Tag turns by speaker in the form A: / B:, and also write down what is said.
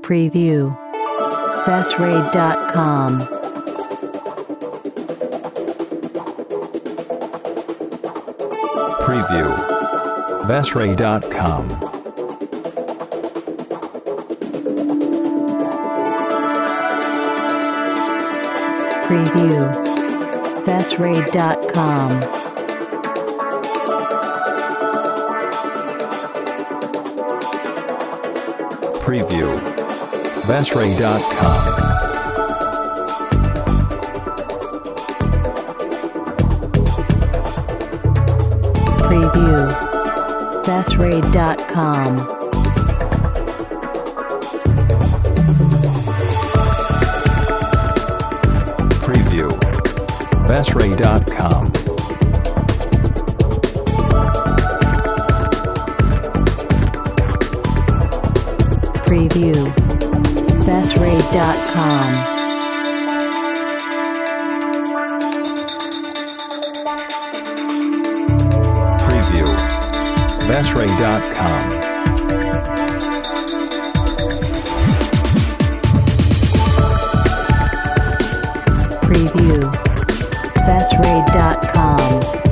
A: Preview. Vesraid.com.
B: Preview. Vesraid.com.
A: Preview. Vesraid.com.
B: Preview. Vesraid.com.
A: Preview. Vesraid.com.
B: Preview. Vesraid.com.
A: Preview. Vesraid.com.
B: Preview. Vesraid.com.
A: Preview. Vesraid.com.